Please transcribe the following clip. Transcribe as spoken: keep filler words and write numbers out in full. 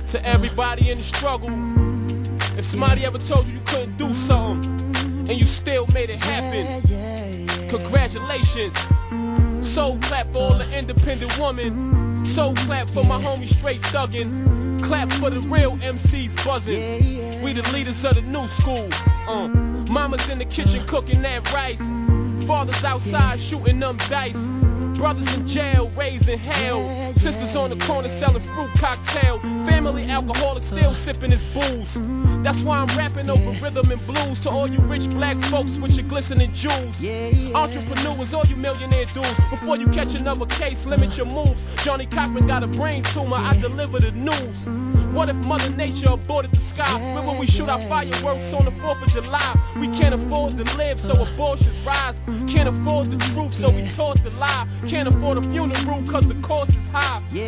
To everybody in the struggle, if somebody ever told you you couldn't do something and you still made it happen, congratulations. So clap for all the independent women. So clap for my homie straight thuggin'. Clap for the real M Cs buzzin'. We the leaders of the new school. Uh. Mama's in the kitchen cooking that rice. Fathers outside shooting them dice. Brothers in jail raising hell. Sisters on the corner selling fruit cocktail. Family alcoholic still sipping his booze. That's why I'm rapping over rhythm and blues. To all you rich black folks with your glistening jewels. Entrepreneurs, all you millionaire dudes. Before you catch another case, limit your moves. Johnny Cochran got a brain tumor, I deliver the news. What if Mother Nature aborted the sky? When will we shoot our fireworks on the fourth of July? We can't afford to live, so abortions rise. Can't afford the truth, so we taught the lie. Can't afford a funeral, cause the cost is high.